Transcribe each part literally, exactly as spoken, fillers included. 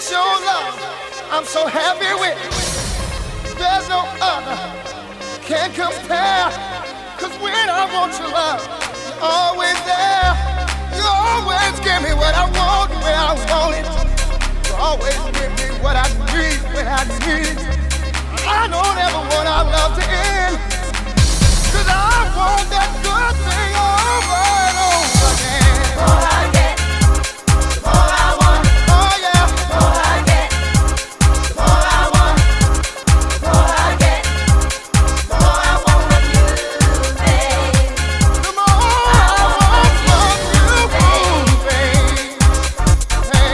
It's your love I'm so happy with. There's no other can compare. Cause when I want your love, you're always there. You always give me what I want when I want it. You always give me what I need when I need it. I don't ever want our love to end. Cause I want that good thing over and over again. The more I get, the more I want. Oh yeah. The more I get, the more I want. The more I get, the more I want of you, babe. The more I want from you, babe. Hey.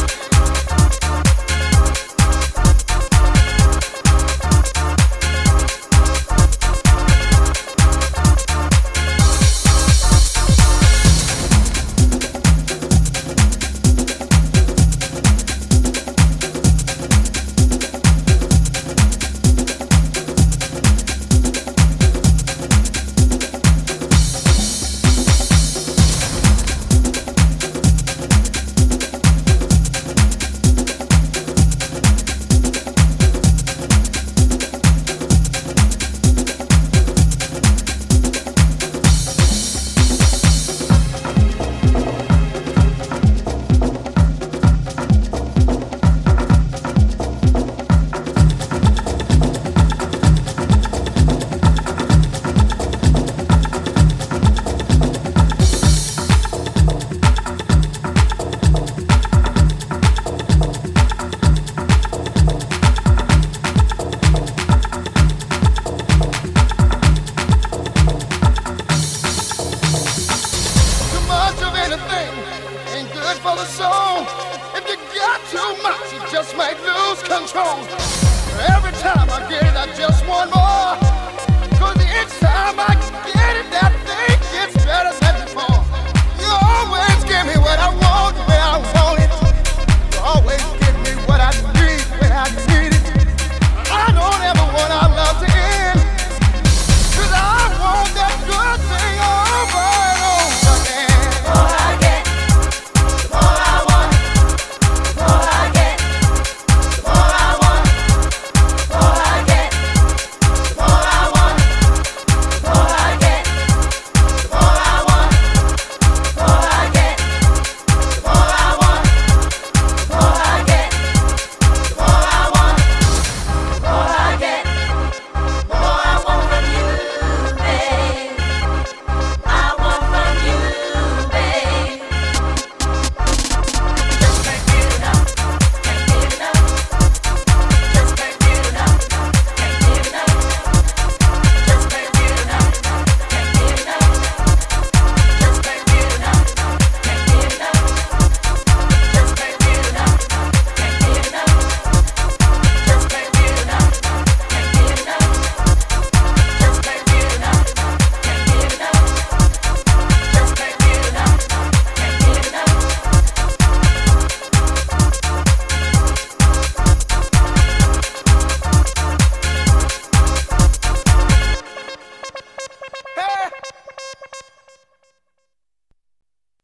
Too much of anything ain't good for the soul. If you got too much, you just might lose control. Every time I get it, I just want more. Cause each time I get it, that thing gets better.